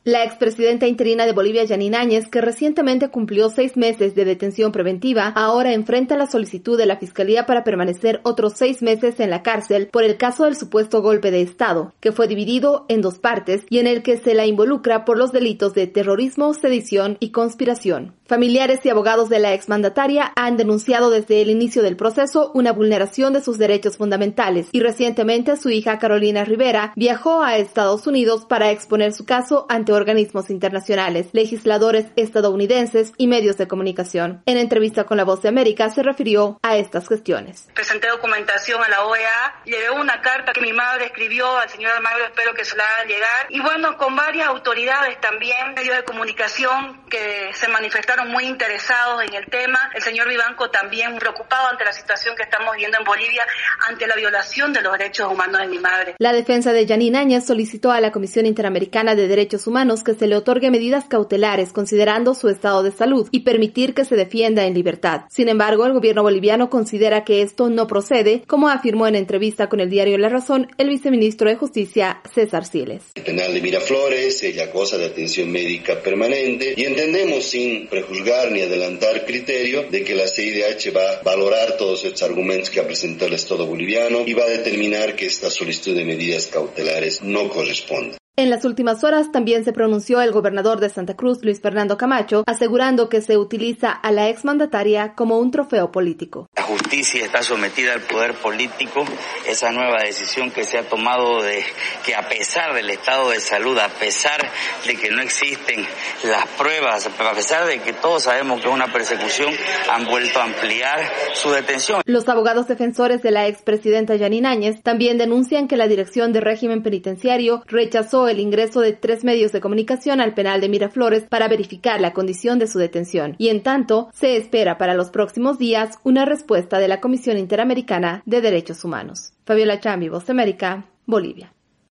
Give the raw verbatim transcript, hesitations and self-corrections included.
La expresidenta interina de Bolivia, Yanine Áñez, que recientemente cumplió seis meses de detención preventiva, ahora enfrenta la solicitud de la Fiscalía para permanecer otros seis meses en la cárcel por el caso del supuesto golpe de Estado, que fue dividido en dos partes y en el que se la involucra por los delitos de terrorismo, sedición y conspiración. Familiares y abogados de la exmandataria han denunciado desde el inicio del proceso una vulneración de sus derechos fundamentales y recientemente su hija Carolina Rivera viajó a Estados Unidos para exponer su caso ante organismos internacionales, legisladores estadounidenses y medios de comunicación. En entrevista con La Voz de América se refirió a estas cuestiones. Presenté documentación a la O E A, llevé una carta que mi madre escribió al señor Almagro, espero que se la haga llegar, y bueno, con varias autoridades también, medios de comunicación que se manifestaron muy interesados en el tema, el señor Vivanco también preocupado ante la situación que estamos viendo en Bolivia, ante la violación de los derechos humanos de mi madre. La defensa de Yanine Áñez solicitó a la Comisión Interamericana de Derechos Humanos que se le otorgue medidas cautelares considerando su estado de salud y permitir que se defienda en libertad. Sin embargo, el gobierno boliviano considera que esto no procede, como afirmó en entrevista con el diario La Razón el viceministro de Justicia, César Siles. El penal de Miraflores ella goza de atención médica permanente y entendemos sin prejuzgar ni adelantar criterio de que la C I D H va a valorar todos estos argumentos que ha presentado el Estado boliviano y va a determinar que esta solicitud de medidas cautelares no corresponde. En las últimas horas también se pronunció el gobernador de Santa Cruz, Luis Fernando Camacho, asegurando que se utiliza a la exmandataria como un trofeo político. La justicia está sometida al poder político. Esa nueva decisión que se ha tomado de que a pesar del estado de salud, a pesar de que no existen las pruebas, a pesar de que todos sabemos que es una persecución, han vuelto a ampliar su detención. Los abogados defensores de la expresidenta Yanine Áñez también denuncian que la Dirección de Régimen Penitenciario rechazó el ingreso de tres medios de comunicación al penal de Miraflores para verificar la condición de su detención. Y en tanto, se espera para los próximos días una respuesta de la Comisión Interamericana de Derechos Humanos. Fabiola Chambi, Voz de América, Bolivia.